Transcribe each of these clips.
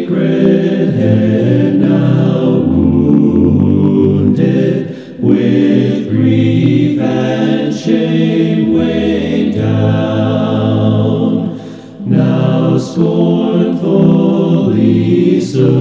sacred head now wounded, with grief and shame weighed down, now scornfully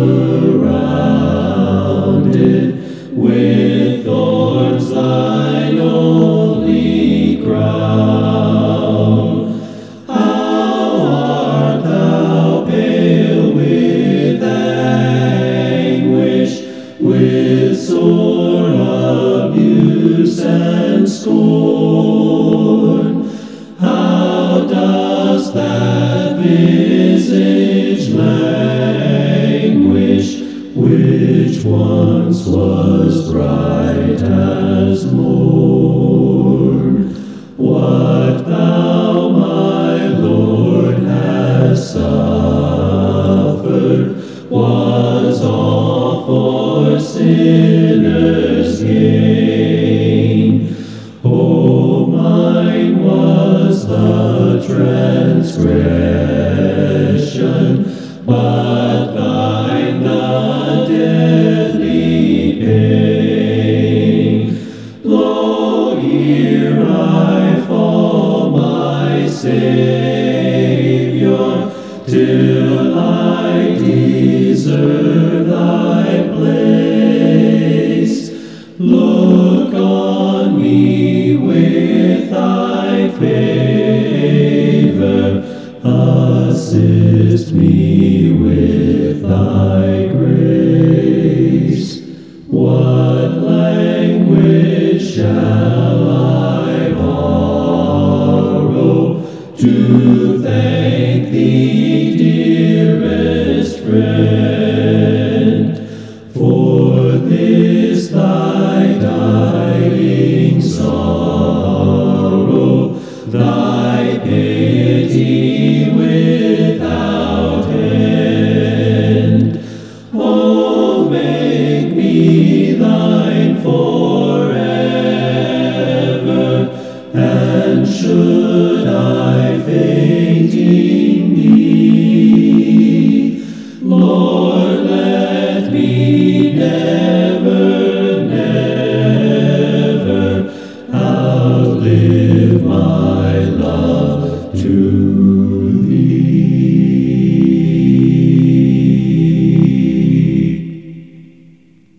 surrounded, with thorns thine only crown. How art thou pale with anguish, with sore abuse and scorn? How does that visage languish, which once was bright as morn? What thou, my Lord, hast suffered was all for sinners' gain. Oh, mine was the transgression, but thine the deadly pain. Lo, here I fall, my Saviour, till I deserve thy place. Look on me with thy favor, assist me with thy grace. What language shall I borrow to thank thee